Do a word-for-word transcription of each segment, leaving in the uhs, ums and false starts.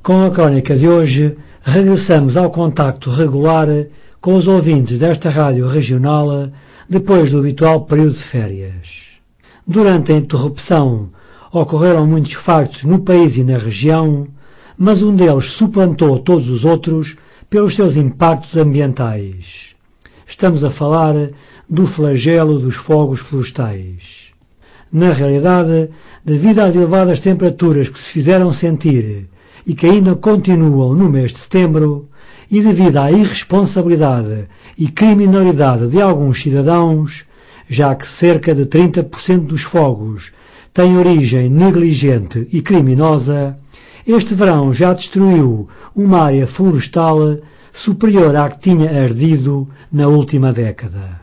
Com a crónica de hoje, regressamos ao contacto regular com os ouvintes desta rádio regional depois do habitual período de férias. Durante a interrupção, ocorreram muitos factos no país e na região, mas um deles suplantou todos os outros pelos seus impactos ambientais. Estamos a falar do flagelo dos fogos florestais. Na realidade, devido às elevadas temperaturas que se fizeram sentir e que ainda continuam no mês de setembro, e devido à irresponsabilidade e criminalidade de alguns cidadãos, já que cerca de trinta por cento dos fogos têm origem negligente e criminosa, este verão já destruiu uma área florestal superior à que tinha ardido na última década.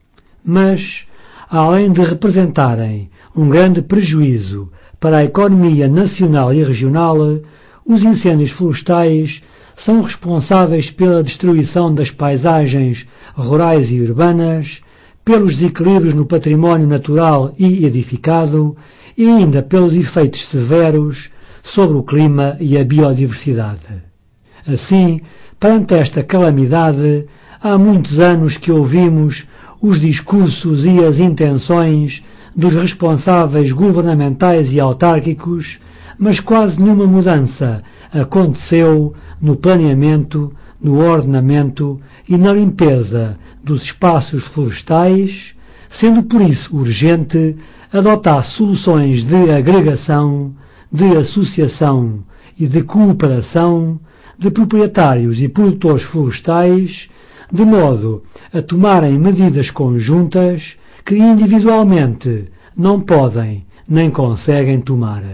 Mas, além de representarem um grande prejuízo para a economia nacional e regional, os incêndios florestais são responsáveis pela destruição das paisagens rurais e urbanas, pelos desequilíbrios no património natural e edificado e ainda pelos efeitos severos sobre o clima e a biodiversidade. Assim, perante esta calamidade, há muitos anos que ouvimos os discursos e as intenções dos responsáveis governamentais e autárquicos, mas quase nenhuma mudança aconteceu no planeamento, no ordenamento e na limpeza dos espaços florestais, sendo por isso urgente adotar soluções de agregação, de associação e de cooperação de proprietários e produtores florestais, de modo a tomarem medidas conjuntas que individualmente não podem nem conseguem tomar.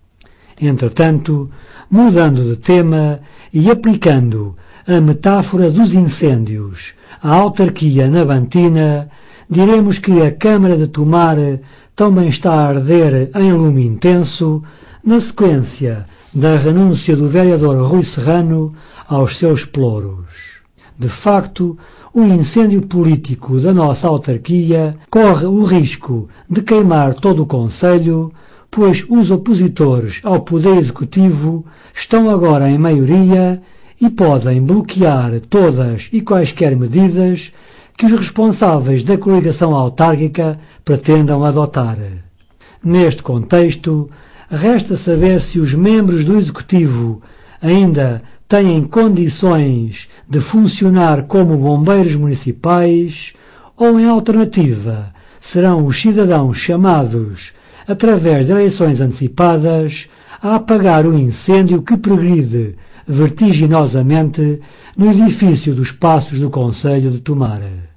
Entretanto, mudando de tema e aplicando a metáfora dos incêndios à autarquia nabantina, diremos que a Câmara de Tomar também está a arder em lume intenso na sequência da renúncia do vereador Rui Serrano aos seus plouros. De facto, o incêndio político da nossa autarquia corre o risco de queimar todo o concelho, pois os opositores ao poder executivo estão agora em maioria e podem bloquear todas e quaisquer medidas que os responsáveis da coligação autárquica pretendam adotar. Neste contexto, resta saber se os membros do executivo ainda têm condições de funcionar como bombeiros municipais ou, em alternativa, serão os cidadãos chamados, através de eleições antecipadas, a apagar o incêndio que progride vertiginosamente no edifício dos Passos do Concelho de Tomar.